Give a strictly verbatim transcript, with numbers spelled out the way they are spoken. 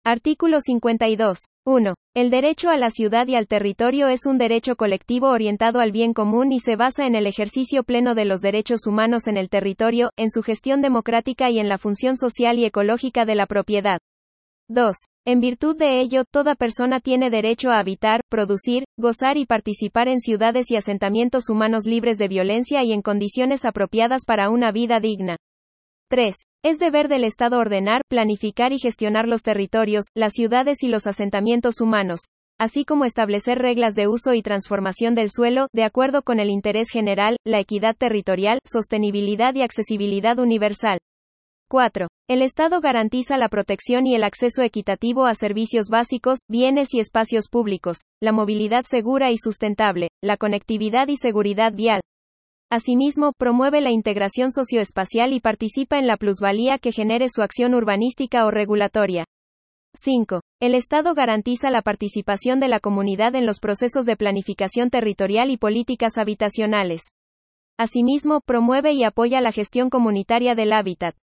Artículo cincuenta y dos. uno. El derecho a la ciudad y al territorio es un derecho colectivo orientado al bien común y se basa en el ejercicio pleno de los derechos humanos en el territorio, en su gestión democrática y en la función social y ecológica de la propiedad. dos. En virtud de ello, toda persona tiene derecho a habitar, producir, gozar y participar en ciudades y asentamientos humanos libres de violencia y en condiciones apropiadas para una vida digna. tres. Es deber del Estado ordenar, planificar y gestionar los territorios, las ciudades y los asentamientos humanos, así como establecer reglas de uso y transformación del suelo, de acuerdo con el interés general, la equidad territorial, sostenibilidad y accesibilidad universal. cuatro. El Estado garantiza la protección y el acceso equitativo a servicios básicos, bienes y espacios públicos, la movilidad segura y sustentable, la conectividad y seguridad vial. Asimismo, promueve la integración socioespacial y participa en la plusvalía que genere su acción urbanística o regulatoria. cinco. El Estado garantiza la participación de la comunidad en los procesos de planificación territorial y políticas habitacionales. Asimismo, promueve y apoya la gestión comunitaria del hábitat.